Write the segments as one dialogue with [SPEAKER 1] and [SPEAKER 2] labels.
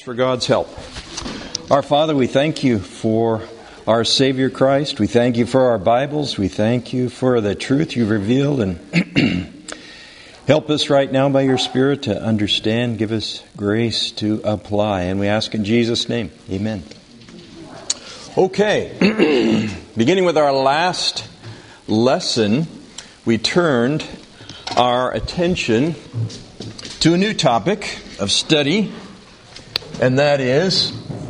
[SPEAKER 1] for God's help. Our Father, we thank you for our Savior Christ. We thank you for our Bibles. We thank you for the truth you've revealed. And help us right now by your Spirit to understand. Give us grace to apply. And we ask in Jesus' name. Amen. Okay. Beginning with our last lesson, we turned our attention to a new topic of study, and that is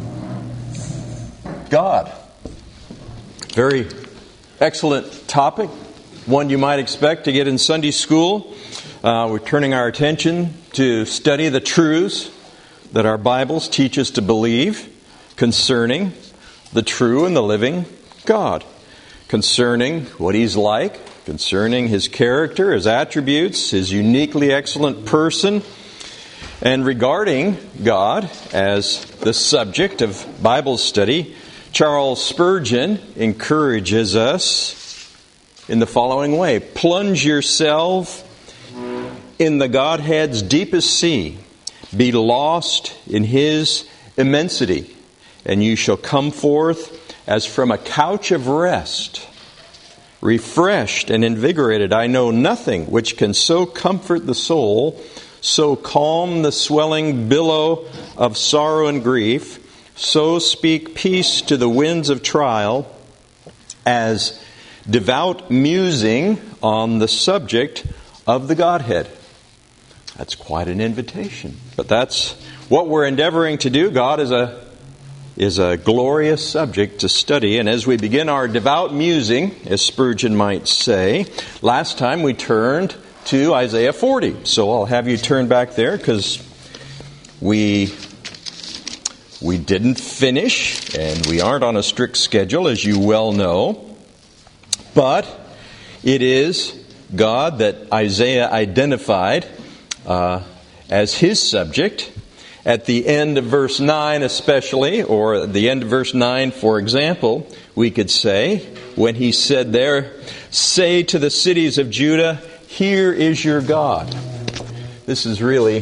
[SPEAKER 1] God. Very excellent topic, one you might expect to get in Sunday school. We're turning our attention to study the truths that our Bibles teach us to believe concerning the true and the living God, concerning what He's like, concerning His character, His attributes, His uniquely excellent person, and regarding God as the subject of Bible study. Charles Spurgeon encourages us in the following way: plunge yourself in the Godhead's deepest sea, be lost in His immensity, and you shall come forth as from a couch of rest, refreshed and invigorated. I know nothing which can so comfort the soul, so calm the swelling billow of sorrow and grief, so speak peace to the winds of trial, as devout musing on the subject of the Godhead. That's quite an invitation. But that's what we're endeavoring to do. God is a glorious subject to study. And as we begin our devout musing, as Spurgeon might say, last time we turned to Isaiah 40. So I'll have you turn back there because we didn't finish and we aren't on a strict schedule, as you well know. But it is God that Isaiah identified as his subject. At the end of verse 9 especially, or at the end of verse 9, for example, we could say, when he said there, "Say to the cities of Judah, here is your God." This is really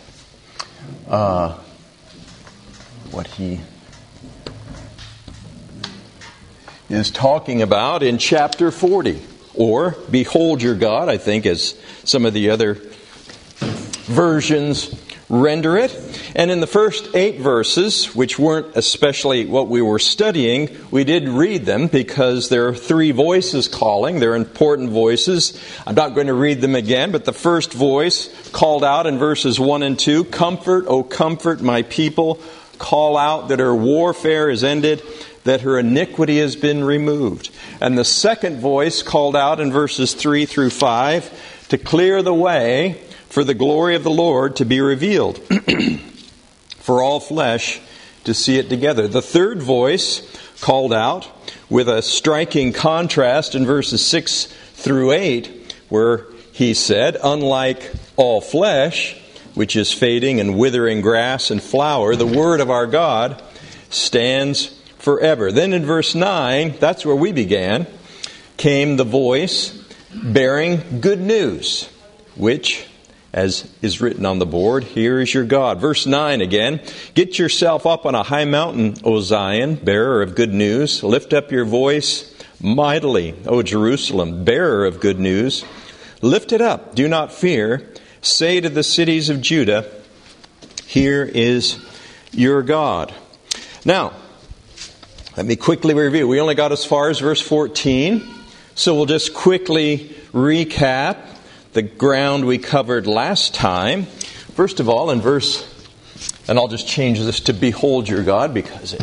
[SPEAKER 1] what he is talking about in chapter 40. Or, behold your God, I think, as some of the other versions render it. And in the first 8 verses, which weren't especially what we were studying, we did read them because there are 3 voices calling. They're important voices. I'm not going to read them again, but the first voice called out in verses 1 and 2, "Comfort, O comfort my people. Call out that her warfare is ended, that her iniquity has been removed." And the second voice called out in verses 3 through 5, "To clear the way for the glory of the Lord to be revealed, for all flesh to see it together." The third voice called out with a striking contrast in verses 6 through 8, where he said, "Unlike all flesh, which is fading and withering grass and flower, the word of our God stands forever." Then in verse 9, that's where we began, came the voice bearing good news, which, as is written on the board, here is your God. Verse 9 again, "Get yourself up on a high mountain, O Zion, bearer of good news. Lift up your voice mightily, O Jerusalem, bearer of good news. Lift it up, do not fear. Say to the cities of Judah, here is your God." Now, let me quickly review. We only got as far as verse 14, so we'll just quickly recap the ground we covered last time. First of all, in verse, and I'll just change this to "behold your God" because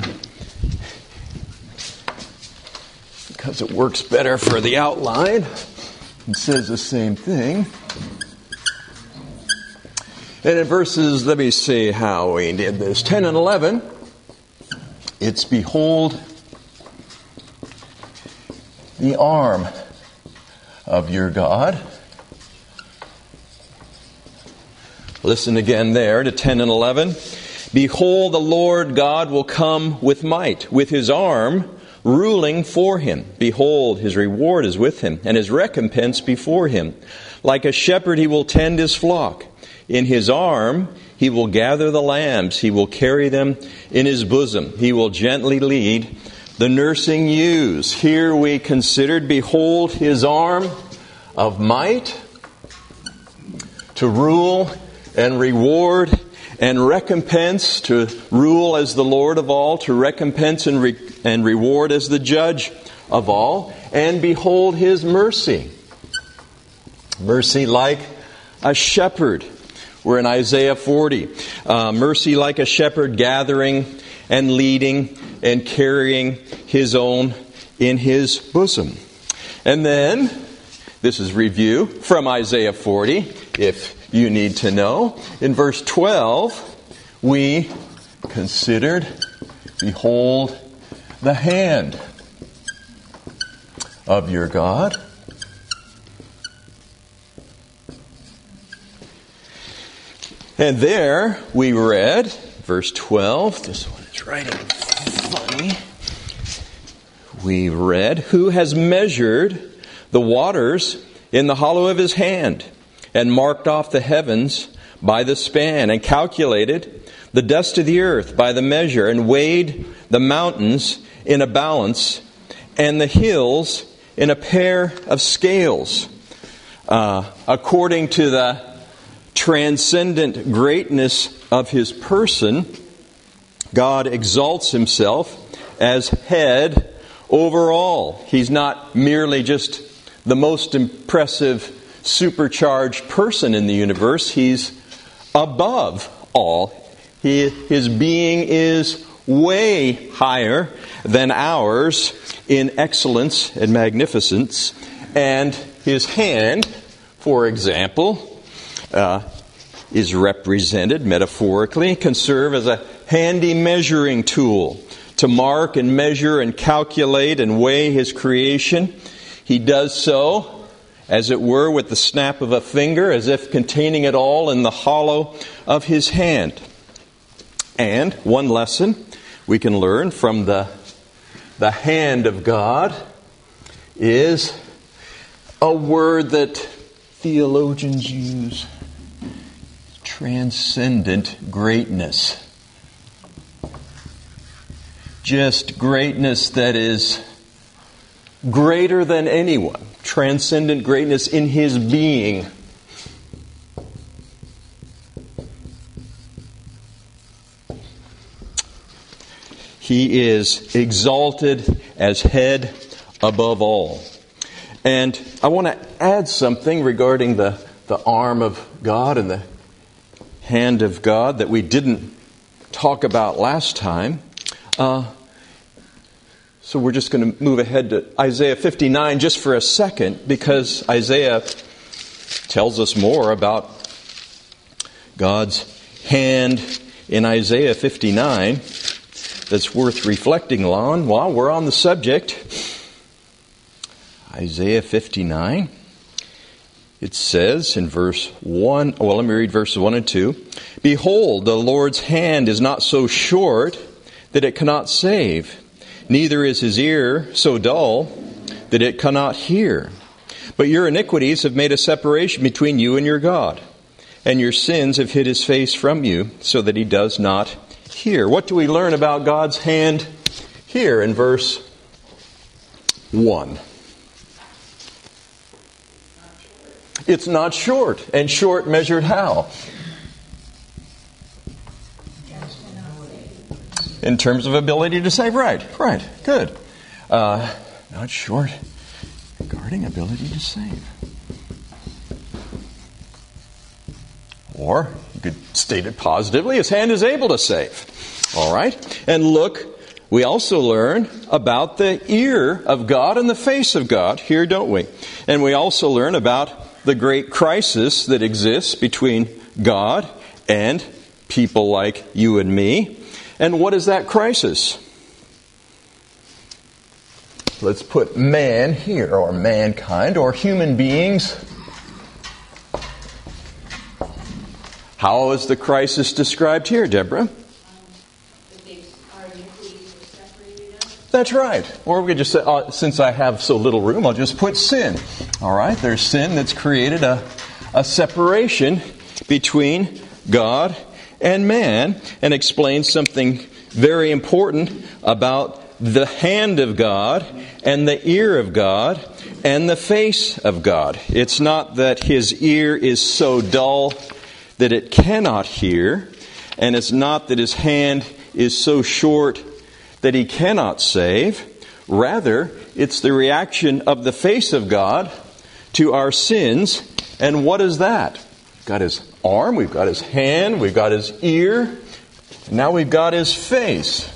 [SPEAKER 1] it works better for the outline. It says the same thing. And in verses, let me see how we did this, 10 and 11, it's "behold the arm of your God." Listen again there to 10 and 11. "Behold, the Lord God will come with might, with His arm ruling for Him. Behold, His reward is with Him, and His recompense before Him. Like a shepherd He will tend His flock. In His arm He will gather the lambs. He will carry them in His bosom. He will gently lead the nursing ewes. Here we considered, behold His arm of might to rule and reward and recompense, to rule as the Lord of all, to recompense and reward as the judge of all. And behold His mercy. Mercy like a shepherd. We're in Isaiah 40. Mercy like a shepherd gathering and leading and carrying His own in His bosom. And then, this is review from Isaiah 40, if you need to know. In verse 12, we considered, behold, the hand of your God. And there we read, verse 12, this one is writing funny. We read, who has measured the waters in the hollow of His hand, and marked off the heavens by the span, and calculated the dust of the earth by the measure, and weighed the mountains in a balance, and the hills in a pair of scales. According to the transcendent greatness of His person, God exalts Himself as head over all. He's not merely just the most impressive, supercharged person in the universe. He's above all. His being is way higher than ours in excellence and magnificence. And His hand, for example, is represented metaphorically, can serve as a handy measuring tool to mark and measure and calculate and weigh His creation. He does so, as it were, with the snap of a finger, as if containing it all in the hollow of His hand. And one lesson we can learn from the hand of God is a word that theologians use: transcendent greatness. Just greatness that is greater than anyone. Transcendent greatness in His being. He is exalted as head above all. And I want to add something regarding the arm of God and the hand of God that we didn't talk about last time. So we're just going to move ahead to Isaiah 59 just for a second, because Isaiah tells us more about God's hand in Isaiah 59 that's worth reflecting on while we're on the subject. Isaiah 59, it says in verse 1, let me read verses 1 and 2. Behold, the Lord's hand is not so short that it cannot save, neither is His ear so dull that it cannot hear. But your iniquities have made a separation between you and your God, and your sins have hid His face from you, so that He does not hear. What do we learn about God's hand here in verse 1? It's not short. And short measured how? In terms of ability to save. Right, good. Not short regarding ability to save. Or, you could state it positively, His hand is able to save. All right? And look, we also learn about the ear of God and the face of God here, don't we? And we also learn about the great crisis that exists between God and people like you and me. And what is that crisis? Let's put man here, or mankind, or human beings. How is the crisis described here, Deborah? That's right. Or we could just say, since I have so little room, I'll just put sin. All right, there's sin that's created a separation between God and man, and explains something very important about the hand of God and the ear of God and the face of God. It's not that his ear is so dull that it cannot hear, and it's not that his hand is so short that he cannot save. Rather, it's the reaction of the face of God to our sins. And what is that? We've got his arm, we've got his hand, we've got his ear, and now we've got his face.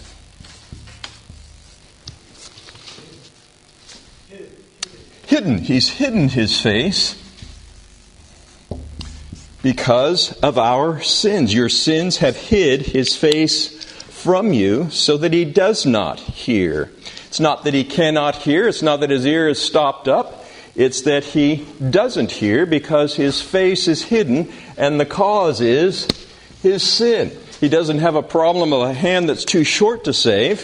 [SPEAKER 1] Hidden. He's hidden his face because of our sins. Your sins have hid his face from you so that he does not hear. It's not that he cannot hear. It's not that his ear is stopped up. It's that he doesn't hear because his face is hidden, and the cause is his sin. He doesn't have a problem of a hand that's too short to save.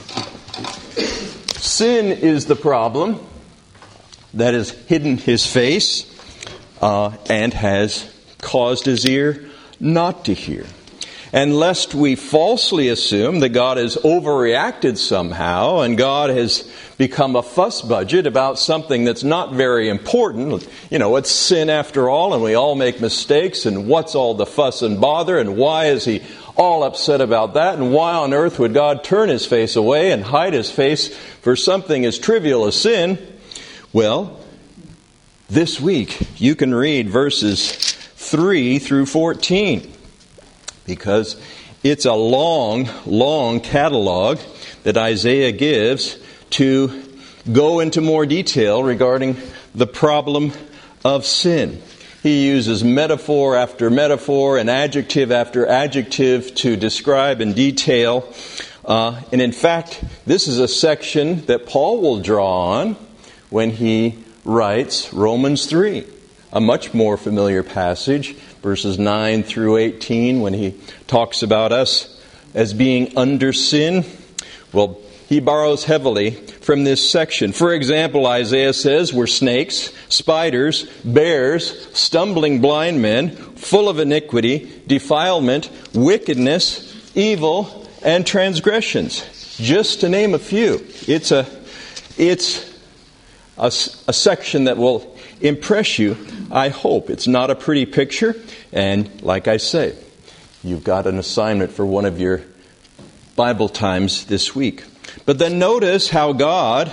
[SPEAKER 1] Sin is the problem that has hidden his face and has caused his ear not to hear. And lest we falsely assume that God has overreacted somehow and God has become a fuss budget about something that's not very important. You know, it's sin after all, and we all make mistakes, and what's all the fuss and bother, and why is he all upset about that, and why on earth would God turn his face away and hide his face for something as trivial as sin? Well, this week you can read verses 3 through 14. Because it's a long, long catalog that Isaiah gives to go into more detail regarding the problem of sin. He uses metaphor after metaphor and adjective after adjective to describe in detail. And in fact, this is a section that Paul will draw on when he writes Romans 3, a much more familiar passage. Verses 9 through 18, when he talks about us as being under sin. Well, he borrows heavily from this section. For example, Isaiah says we're snakes, spiders, bears, stumbling blind men, full of iniquity, defilement, wickedness, evil, and transgressions. Just to name a few. It's a section that will impress you, I hope. It's not a pretty picture, and like I say, you've got an assignment for one of your Bible times this week. But then notice how God,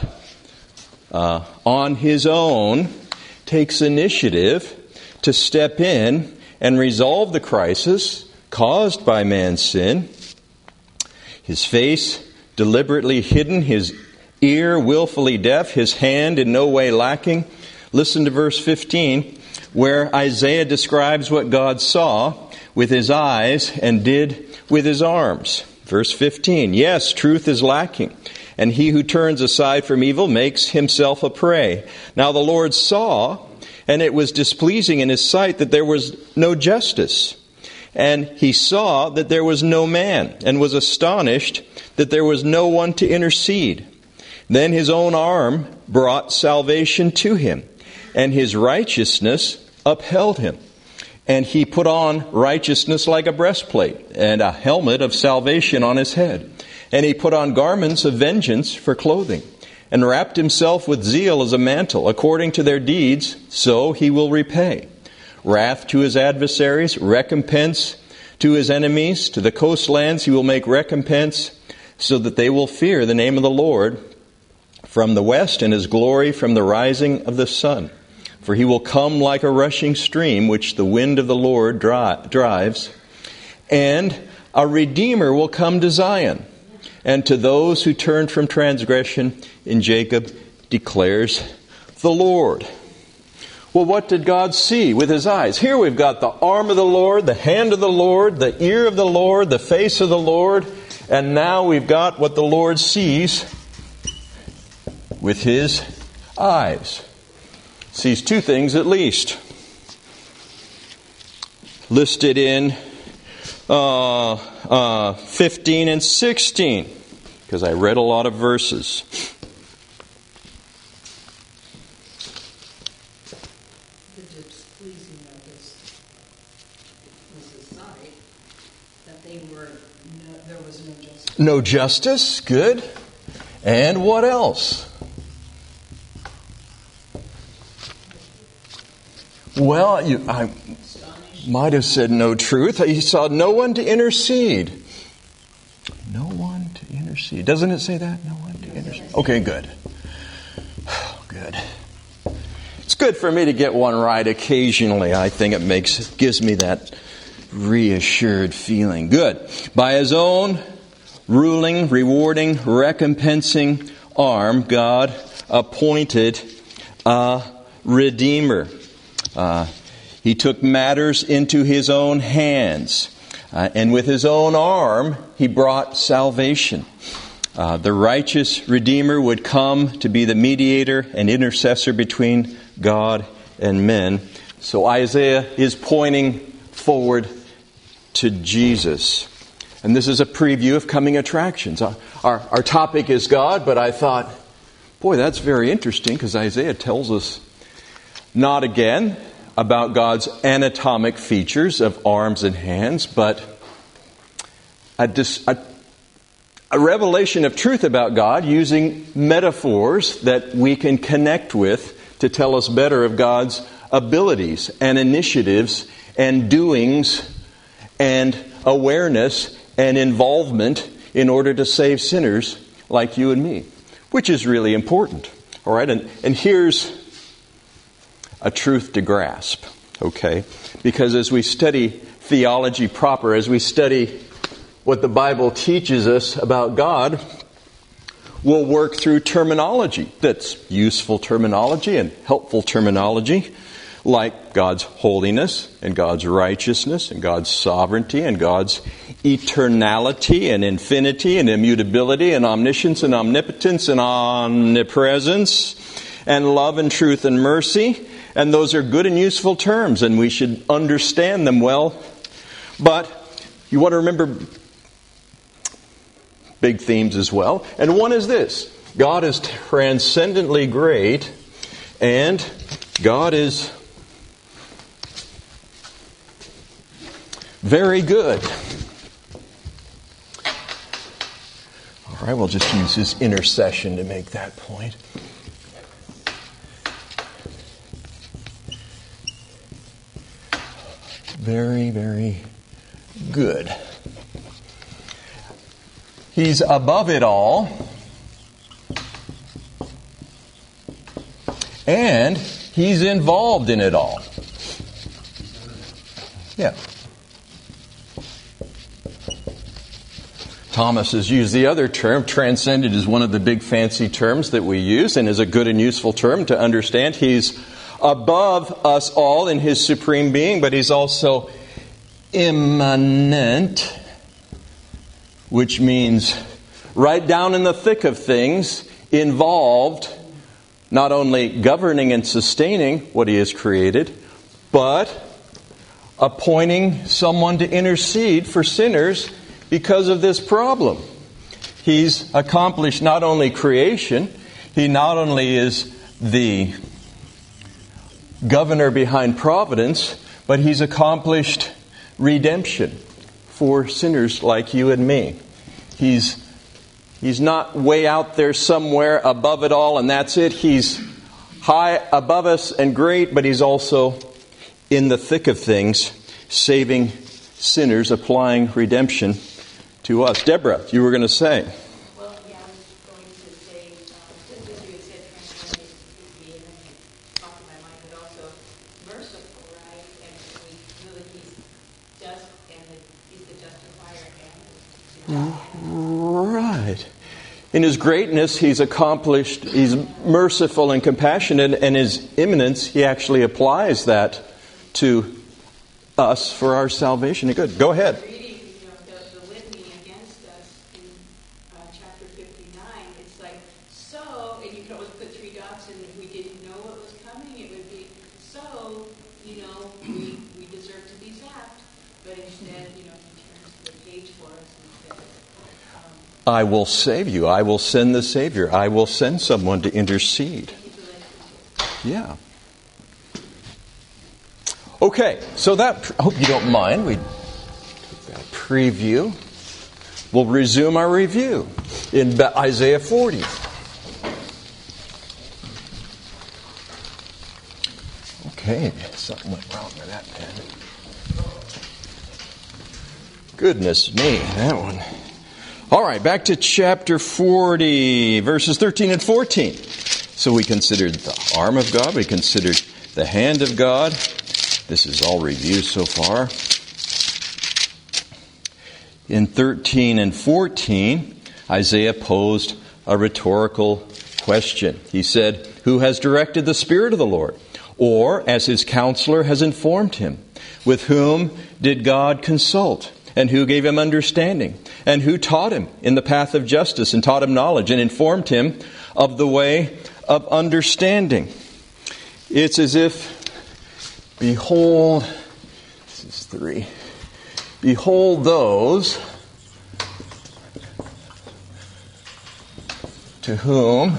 [SPEAKER 1] on his own, takes initiative to step in and resolve the crisis caused by man's sin. His face deliberately hidden, his ear willfully deaf, his hand in no way lacking. Listen to verse 15, where Isaiah describes what God saw with his eyes and did with his arms. Verse 15, yes, truth is lacking, and he who turns aside from evil makes himself a prey. Now the Lord saw, and it was displeasing in his sight that there was no justice. And he saw that there was no man, and was astonished that there was no one to intercede. Then his own arm brought salvation to him, and his righteousness upheld him. And he put on righteousness like a breastplate, and a helmet of salvation on his head. And he put on garments of vengeance for clothing, and wrapped himself with zeal as a mantle. According to their deeds, so he will repay. Wrath to his adversaries, recompense to his enemies. To the coastlands he will make recompense, so that they will fear the name of the Lord from the west, and his glory from the rising of the sun. For he will come like a rushing stream, which the wind of the Lord drives. And a Redeemer will come to Zion, and to those who turn from transgression in Jacob, declares the Lord. Well, what did God see with his eyes? Here we've got the arm of the Lord, the hand of the Lord, the ear of the Lord, the face of the Lord, and now we've got what the Lord sees with his eyes. Sees two things at least. Listed in 15 and 16, because I read a lot of verses.
[SPEAKER 2] The displeasing of his sight,
[SPEAKER 1] No justice. Good. And what else? Well, I might have said no truth. He saw no one to intercede. No one to intercede. Doesn't it say that? No one to intercede. Okay, good. Good. It's good for me to get one right occasionally. I think it gives me that reassured feeling. Good. By his own ruling, rewarding, recompensing arm, God appointed a Redeemer. He took matters into his own hands. And with his own arm, he brought salvation. The righteous Redeemer would come to be the mediator and intercessor between God and men. So Isaiah is pointing forward to Jesus. And this is a preview of coming attractions. Our topic is God, but I thought, boy, that's very interesting because Isaiah tells us not again about God's anatomic features of arms and hands, but a revelation of truth about God using metaphors that we can connect with to tell us better of God's abilities and initiatives and doings and awareness and involvement in order to save sinners like you and me, which is really important. All right, and here's a truth to grasp, okay? Because as we study theology proper, as we study what the Bible teaches us about God, we'll work through terminology that's useful terminology and helpful terminology, like God's holiness and God's righteousness and God's sovereignty and God's eternality and infinity and immutability and omniscience and omnipotence and omnipresence and love and truth and mercy. And those are good and useful terms, and we should understand them well. But you want to remember big themes as well. And one is this: God is transcendently great, and God is very good. All right, we'll just use his intercession to make that point. Very, very good. He's above it all. And he's involved in it all. Yeah. Thomas has used the other term. Transcendent is one of the big fancy terms that we use and is a good and useful term to understand. He's above us all in his supreme being, but he's also immanent, which means right down in the thick of things, involved, not only governing and sustaining what he has created, but appointing someone to intercede for sinners because of this problem. He's accomplished not only creation, he not only is the governor behind providence, but he's accomplished redemption for sinners like you and me. He's not way out there somewhere above it all and that's it. He's high above us and great, but he's also in the thick of things, saving sinners, applying redemption to us. Deborah, you were going to say.
[SPEAKER 2] Well, yeah, I was going to say, since you had said transcendent is being talked in my mind, but also merciful, right? And we feel that he's just, and he's the justifier and
[SPEAKER 1] Right. In his greatness, he's accomplished, he's merciful and compassionate, and his immanence, he actually applies that to us for our salvation. Good. Go ahead.
[SPEAKER 2] reading, the litany against us in chapter 59, it's like, so, and you can always put three dots, and if we didn't know what was coming, it would be, so, we deserve to be zapped, but instead, he turns the page for us and says,
[SPEAKER 1] I will save you. I will send the Savior. I will send someone to intercede. Yeah. Okay, so that, I hope you don't mind, we took that preview. We'll resume our review in Isaiah 40. Okay, something went wrong with that pen. Goodness me, that one. All right, back to chapter 40, verses 13 and 14. So we considered the arm of God. We considered the hand of God. This is all review so far. In 13 and 14, Isaiah posed a rhetorical question. He said, "Who has directed the Spirit of the Lord? Or, as his counselor has informed him, with whom did God consult? And who gave him understanding? And who taught him in the path of justice and taught him knowledge and informed him of the way of understanding?" It's as if, behold, this is 3. Behold those to whom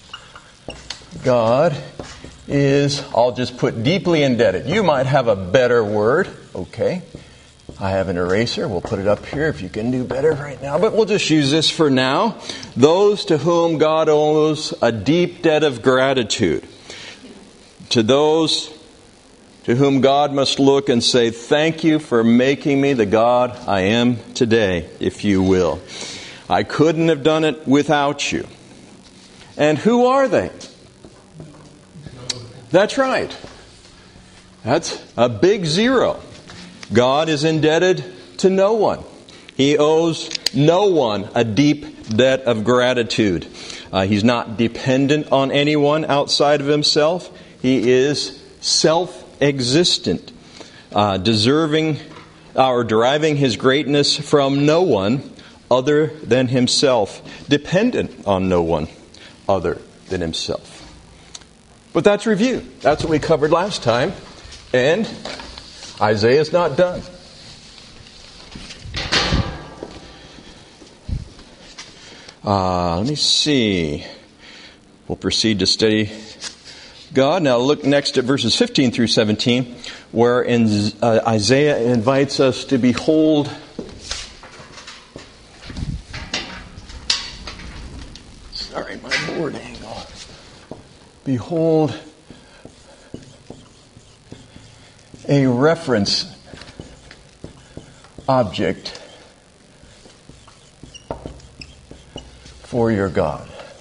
[SPEAKER 1] God is, I'll just put deeply indebted. You might have a better word. Okay. I have an eraser. We'll put it up here if you can do better right now. But we'll just use this for now. Those to whom God owes a deep debt of gratitude. To those to whom God must look and say, "Thank you for making me the God I am today," if you will. I couldn't have done it without you. And who are they? That's right. That's a big zero. God is indebted to no one. He owes no one a deep debt of gratitude. He's not dependent on anyone outside of himself. He is self-existent, deriving his greatness from no one other than himself, dependent on no one other than himself. But that's review. That's what we covered last time. And Isaiah's not done. Let me see. We'll proceed to study God. Now look next at verses 15 through 17, where Isaiah invites us to behold my board angle. Behold a reference object for your God.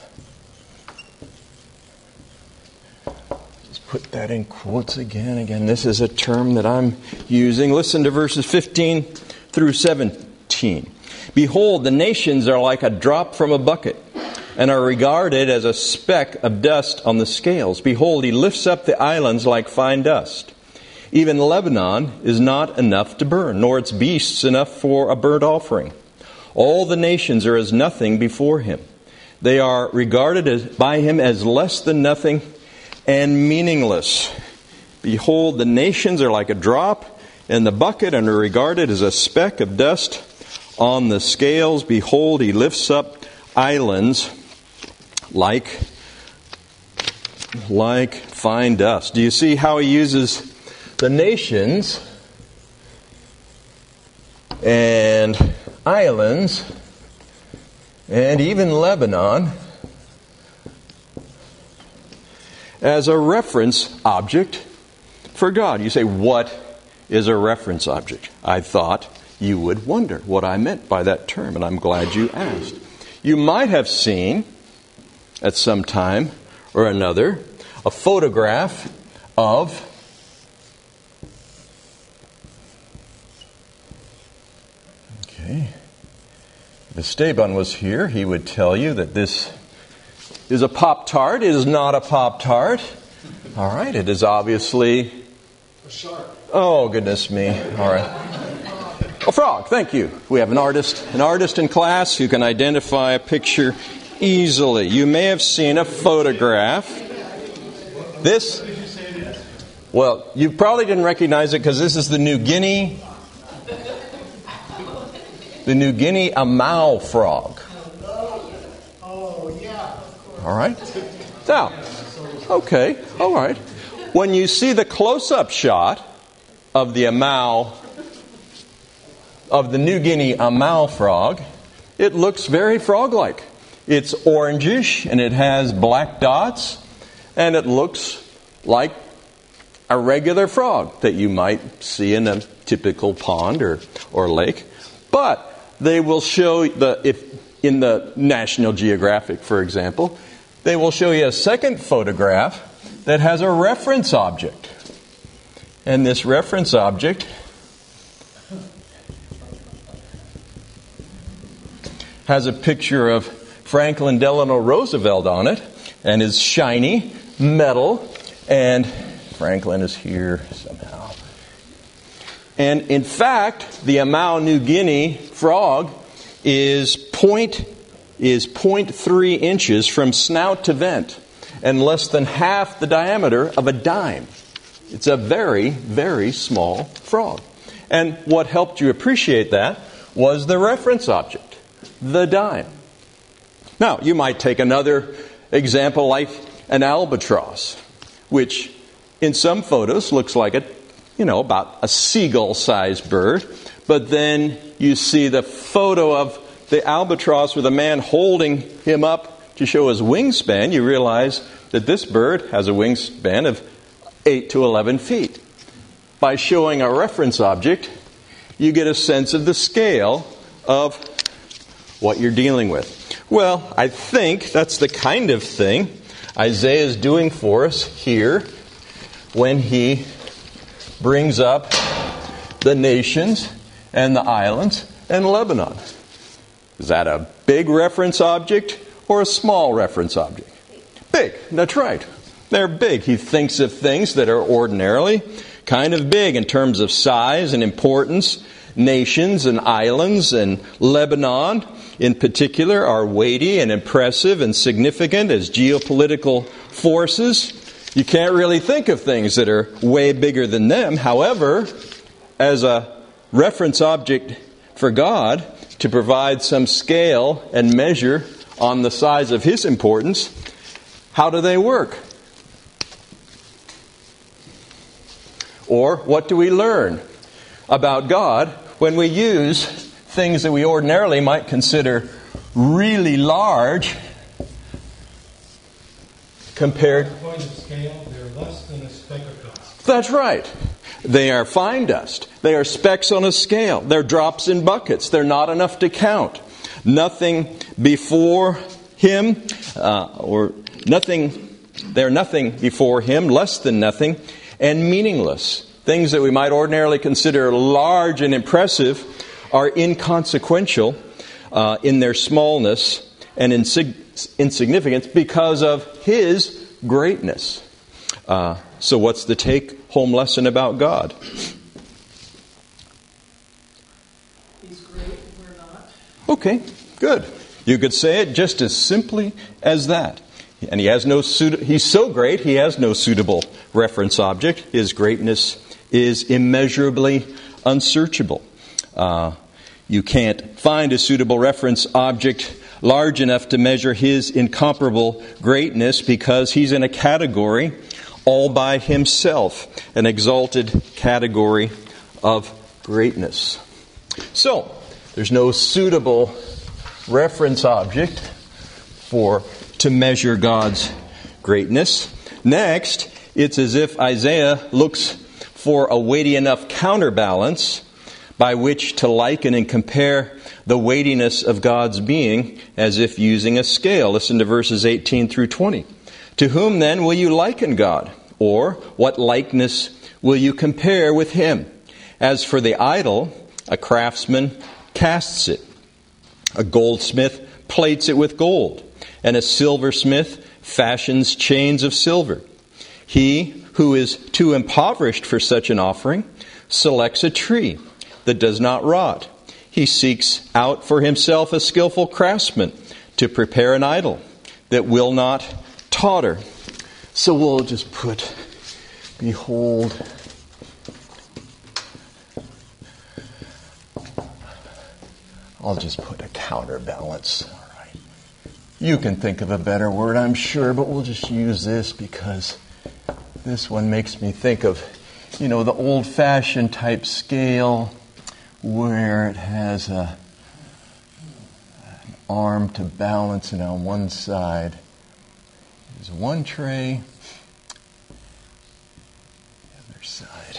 [SPEAKER 1] Just put that in quotes again. Again, this is a term that I'm using. Listen to verses 15 through 17. Behold, the nations are like a drop from a bucket, and are regarded as a speck of dust on the scales. Behold, he lifts up the islands like fine dust. Even Lebanon is not enough to burn, nor its beasts enough for a burnt offering. All the nations are as nothing before him. They are regarded by him as less than nothing and meaningless. Behold, the nations are like a drop in the bucket and are regarded as a speck of dust on the scales. Behold, he lifts up islands like fine dust. Do you see how he uses the nations and islands and even Lebanon as a reference object for God? You say, what is a reference object? I thought you would wonder what I meant by that term, and I'm glad you asked. You might have seen at some time or another a photograph of if Esteban was here, he would tell you that this is a Pop-Tart. It is not a Pop-Tart. All right, it is obviously
[SPEAKER 3] a shark.
[SPEAKER 1] Oh, goodness me. All right. A frog, thank you. We have an artist in class who can identify a picture easily. You may have seen a photograph. This, well, you probably didn't recognize it because this is the New Guinea Amau frog.
[SPEAKER 3] Oh, yeah.
[SPEAKER 1] All right. Now, okay, all right. When you see the close-up shot of the New Guinea Amau frog, it looks very frog-like. It's orangish and it has black dots, and it looks like a regular frog that you might see in a typical pond or lake. But they will show if in the National Geographic, for example, they will show you a second photograph that has a reference object. And this reference object has a picture of Franklin Delano Roosevelt on it, and is shiny metal, and Franklin is here somehow. And in fact, the Amau New Guinea frog is 0.3 inches from snout to vent, and less than half the diameter of a dime. It's a very, very small frog. And what helped you appreciate that was the reference object, the dime. Now, you might take another example like an albatross, which in some photos looks like about a seagull-sized bird. But then you see the photo of the albatross with a man holding him up to show his wingspan. You realize that this bird has a wingspan of 8 to 11 feet. By showing a reference object, you get a sense of the scale of what you're dealing with. Well, I think that's the kind of thing Isaiah is doing for us here when he brings up the nations and the islands and Lebanon. Is that a big reference object or a small reference object? Big, that's right. They're big. He thinks of things that are ordinarily kind of big in terms of size and importance. Nations and islands and Lebanon in particular are weighty and impressive and significant as geopolitical forces. You can't really think of things that are way bigger than them. However, as a reference object for God to provide some scale and measure on the size of His importance, how do they work? Or what do we learn about God when we use things that we ordinarily might consider really large compared...
[SPEAKER 4] At the point of scale, they're less than a speck of dust.
[SPEAKER 1] That's right. They are fine dust. They are specks on a scale. They're drops in buckets. They're not enough to count. Nothing before Him, they're nothing before Him, less than nothing, and meaningless. Things that we might ordinarily consider large and impressive are inconsequential in their smallness and insignificance because of His greatness. So what's the take-home lesson about God?
[SPEAKER 3] He's great, we're not.
[SPEAKER 1] Okay, good. You could say it just as simply as that. And He's so great, He has no suitable reference object. His greatness is immeasurably unsearchable. You can't find a suitable reference object large enough to measure His incomparable greatness because He's in a category all by Himself, an exalted category of greatness. So, there's no suitable reference object to measure God's greatness. Next, it's as if Isaiah looks for a weighty enough counterbalance by which to liken and compare the weightiness of God's being as if using a scale. Listen to verses 18 through 20. To whom then will you liken God? Or what likeness will you compare with Him? As for the idol, a craftsman casts it. A goldsmith plates it with gold, and a silversmith fashions chains of silver. He who is too impoverished for such an offering selects a tree that does not rot. He seeks out for himself a skillful craftsman to prepare an idol that will not totter. So we'll just put, behold, I'll just put a counterbalance. All right. You can think of a better word, I'm sure, but we'll just use this because this one makes me think of, the old-fashioned type scale where it has a arm to balance it on one side. There's one tray. The other side.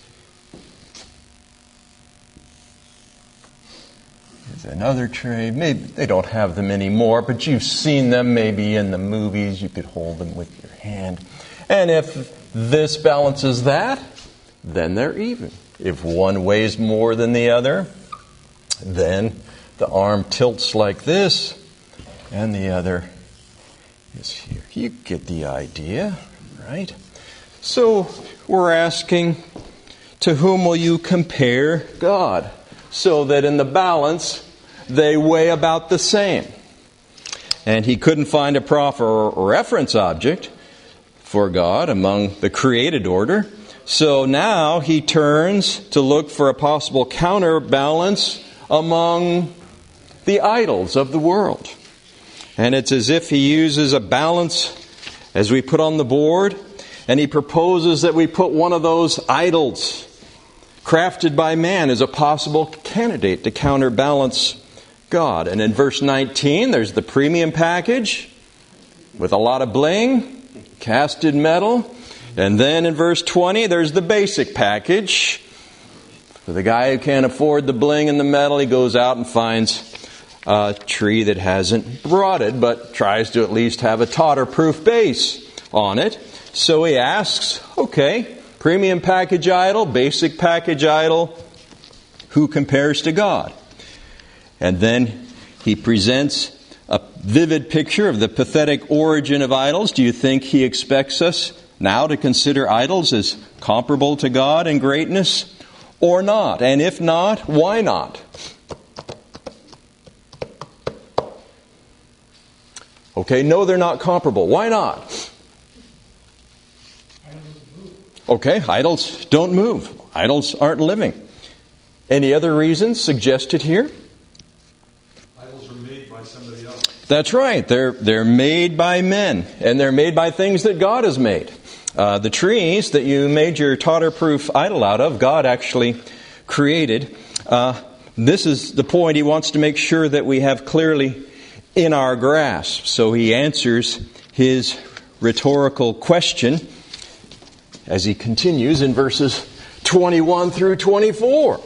[SPEAKER 1] There's another tray. Maybe they don't have them anymore, but you've seen them maybe in the movies. You could hold them with your hand. And if this balances that, then they're even. If one weighs more than the other, then the arm tilts like this, and the other is here. You get the idea, right? So we're asking, to whom will you compare God? So that in the balance, they weigh about the same. And he couldn't find a proper reference object for God among the created order. So now he turns to look for a possible counterbalance among the idols of the world. And it's as if he uses a balance as we put on the board, and he proposes that we put one of those idols crafted by man as a possible candidate to counterbalance God. And in verse 19, there's the premium package with a lot of bling, casted metal. And then in verse 20, there's the basic package. For the guy who can't afford the bling and the metal, he goes out and finds a tree that hasn't rotted, but tries to at least have a totter-proof base on it. So he asks, okay, premium package idol, basic package idol, who compares to God? And then he presents a vivid picture of the pathetic origin of idols. Do you think he expects us now to consider idols as comparable to God in greatness or not? And if not, why not? Okay, no, they're not comparable. Why not? Okay, idols don't move. Idols aren't living. Any other reasons suggested here?
[SPEAKER 4] Idols are made by somebody else.
[SPEAKER 1] That's right. They're made by men, and they're made by things that God has made. The trees that you made your totter-proof idol out of, God actually created. This is the point he wants to make sure that we have clearly in our grasp. So he answers his rhetorical question as he continues in verses 21 through 24.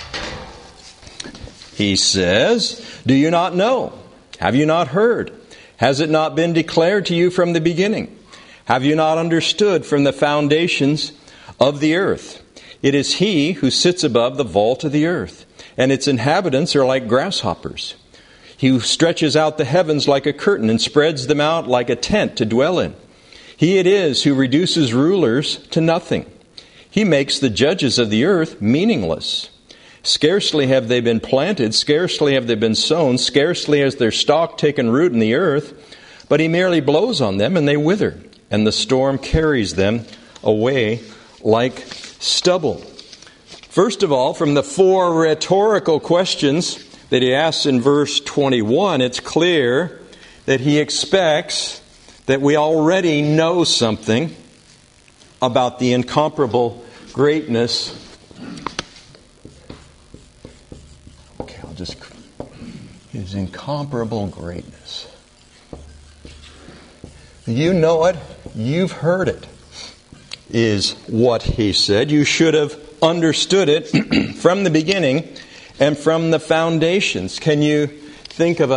[SPEAKER 1] He says, "Do you not know? Have you not heard? Has it not been declared to you from the beginning? Have you not understood from the foundations of the earth? It is He who sits above the vault of the earth, and its inhabitants are like grasshoppers. He who stretches out the heavens like a curtain and spreads them out like a tent to dwell in. He it is who reduces rulers to nothing. He makes the judges of the earth meaningless. Scarcely have they been planted, scarcely have they been sown, scarcely has their stalk taken root in the earth, but He merely blows on them and they wither, and the storm carries them away like stubble." First of all, from the four rhetorical questions that he asks in verse 21, it's clear that he expects that we already know something about the incomparable greatness. His incomparable greatness. You know it, you've heard it, is what he said. You should have understood it from the beginning and from the foundations. Can you think of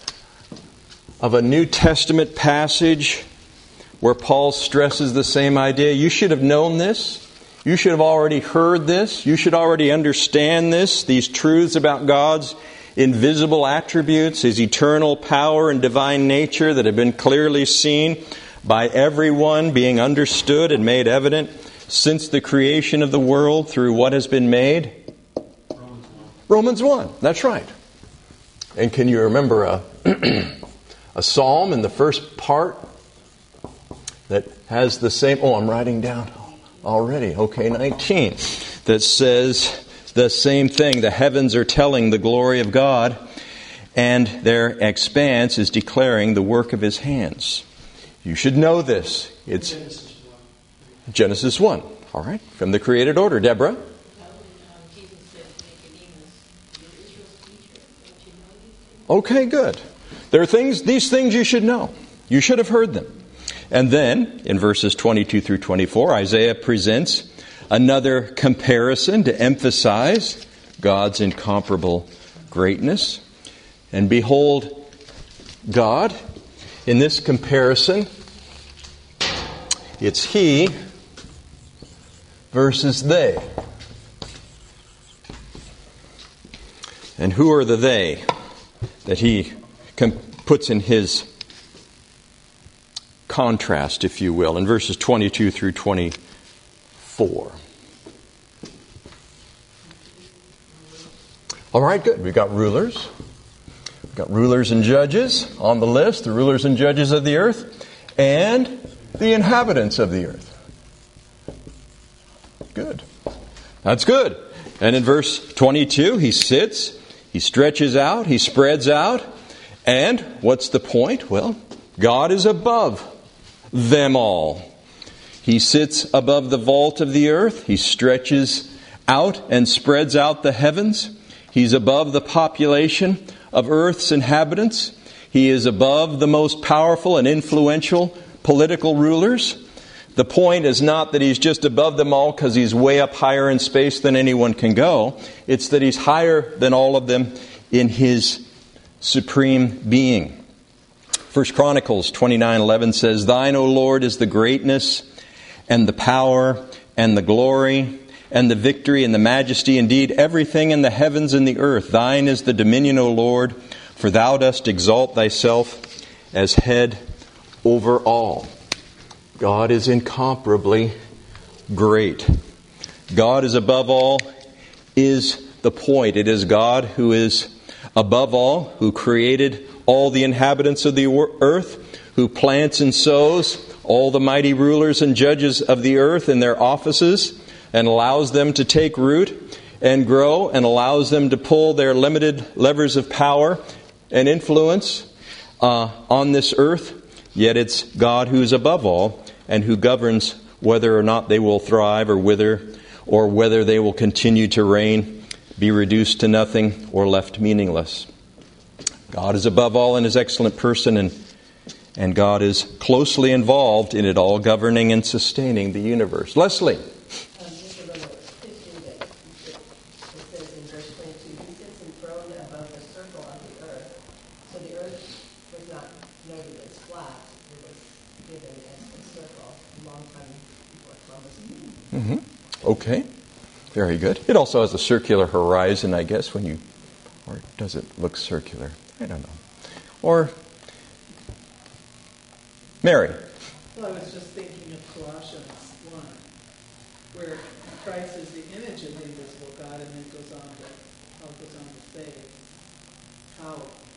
[SPEAKER 1] a New Testament passage where Paul stresses the same idea? You should have known this. You should have already heard this. You should already understand this, these truths about God's invisible attributes, His eternal power and divine nature that have been clearly seen by everyone, being understood and made evident since the creation of the world through what has been made? Romans 1. That's right. And can you remember a psalm in the first part that has the same... Oh, I'm writing down already. Okay, 19. That says the same thing. The heavens are telling the glory of God, and their expanse is declaring the work of His hands. You should know this. It's Genesis 1. All right. From the created order. Deborah? Okay, good. There are these things you should know. You should have heard them. And then, in verses 22 through 24, Isaiah presents another comparison to emphasize God's incomparable greatness. And behold, God, in this comparison, it's He versus they. And who are the they that He puts in His contrast, if you will, in verses 22 through 24? All right, good. We've got rulers. We've got rulers and judges on the list, the rulers and judges of the earth, and the inhabitants of the earth. Good. That's good. And in verse 22, He sits, He stretches out, He spreads out, and what's the point? Well, God is above them all. He sits above the vault of the earth. He stretches out and spreads out the heavens. He's above the population of earth's inhabitants. He is above the most powerful and influential political rulers. The point is not that He's just above them all because He's way up higher in space than anyone can go. It's that He's higher than all of them in His supreme being. 1 Chronicles 29:11 says, "Thine, O Lord, is the greatness and the power and the glory and the victory and the majesty, indeed everything in the heavens and the earth. Thine is the dominion, O Lord, for Thou dost exalt Thyself as head over all." God is incomparably great. God is above all is the point. It is God who is above all, who created all the inhabitants of the earth, who plants and sows all the mighty rulers and judges of the earth in their offices, and allows them to take root and grow, and allows them to pull their limited levers of power and influence on this earth. Yet it's God who's above all and who governs whether or not they will thrive or wither, or whether they will continue to reign, be reduced to nothing, or left meaningless. God is above all in His excellent person, and God is closely involved in it all, governing and sustaining the universe. Leslie.
[SPEAKER 5] Just a little history that it says in verse 22, He sits enthroned above the circle of the earth. So the earth was not noted as flat. It was given as a circle a long time before Columbus.
[SPEAKER 1] Okay. Very good. It also has a circular horizon, I guess, or does it look circular? I don't know. Or, Mary.
[SPEAKER 3] Well, I was just thinking of Colossians 1, where Christ is the image of the invisible God, and then goes on to say how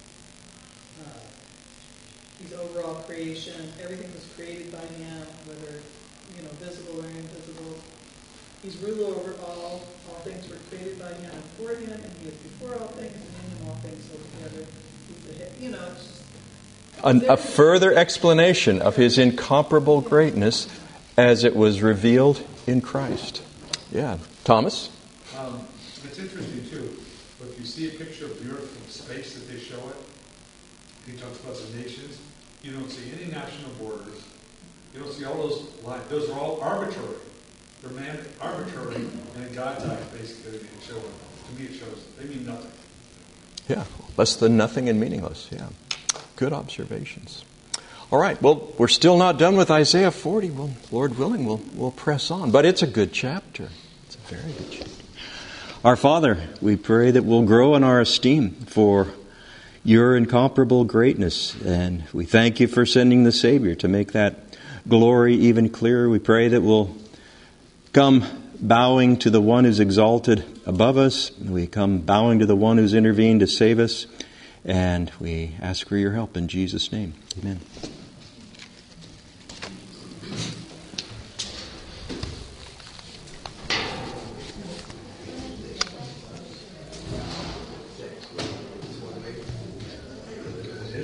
[SPEAKER 3] He's over all creation. Everything was created by Him, whether visible or invisible. He's ruler over all. All things were created by Him and for Him, and He is before all things, and in Him all things hold together. He's the head. It's just
[SPEAKER 1] A further explanation of His incomparable greatness as it was revealed in Christ. Yeah. Thomas?
[SPEAKER 4] It's interesting, too. But if you see a picture of the earth from space that they show it, He talks about the nations, you don't see any national borders. You don't see all those lines. Those are all arbitrary. They're arbitrary, and in God's eyes, basically, they show them. To me, it shows they mean nothing.
[SPEAKER 1] Yeah. Less than nothing and meaningless. Yeah. Good observations. All right. Well, we're still not done with Isaiah 40. Well, Lord willing, we'll press on. But it's a good chapter. It's a very good chapter. Our Father, we pray that we'll grow in our esteem for Your incomparable greatness. And we thank You for sending the Savior to make that glory even clearer. We pray that we'll come bowing to the One who's exalted above us. We come bowing to the One who's intervened to save us. And we ask for Your help in Jesus' name. Amen.